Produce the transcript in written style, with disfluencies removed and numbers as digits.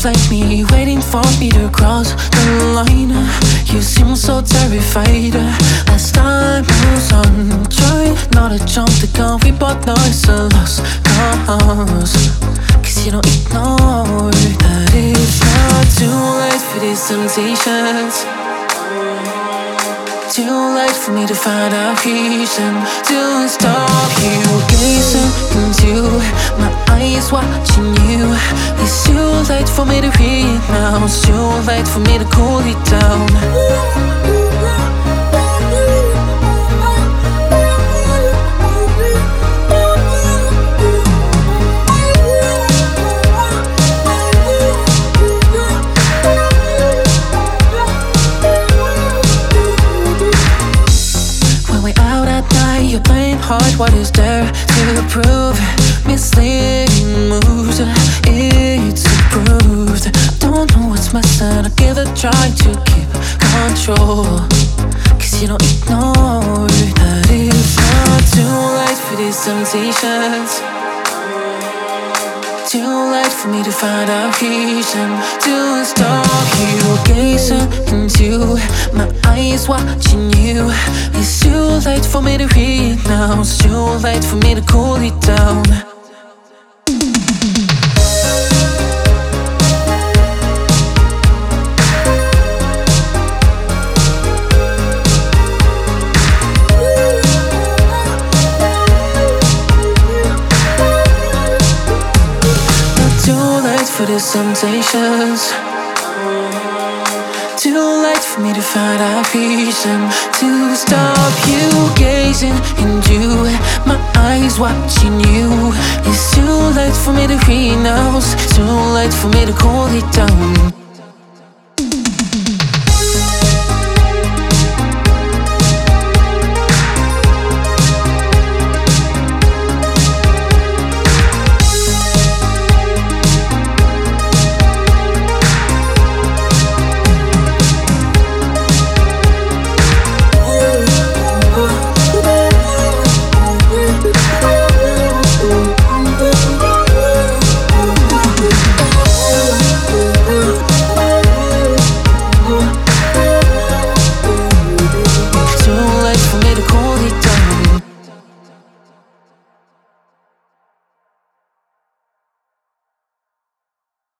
just like me, waiting for me to cross the line. You seem so terrified. As time moves on, try not to jump the gun. We both know it's a lost cause, 'cause you don't ignore that it's not too late for these temptations. Too late for me to find a reason to stop you gazing into my eyes, watching you. It's too late for me to read now. It's too late for me to cool it down. You're playing hard, what is there to prove? Misleading moves, it's approved. Don't know what's missing, I'll give it a try to keep control, 'cause you don't ignore that it's not too late for these temptations. Too late for me to find a reason to stop you gazing into my eyes, watching you. It's too late for me to read now. It's too late for me to cool it down. For these temptations, too late for me to find a reason to stop you gazing into my eyes, watching you. It's too late for me to read now. It's too late for me to cool it down.